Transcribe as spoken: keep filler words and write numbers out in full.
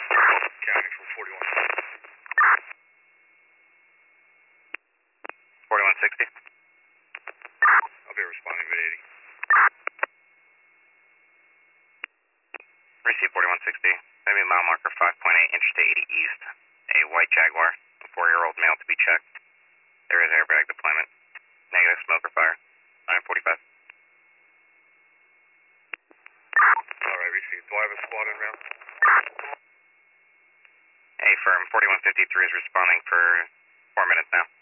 County from forty-one. forty-one sixty. I'll be responding to eighty. Receive forty-one sixty. Maybe mile marker five point eight, Interstate eighty East. A white Jaguar, a four-year-old male to be checked. There is airbag deployment. Negative smoker fire. nine forty-five. Alright, received. Do I have a squad in round? A firm, forty-one fifty-three is responding for four minutes now.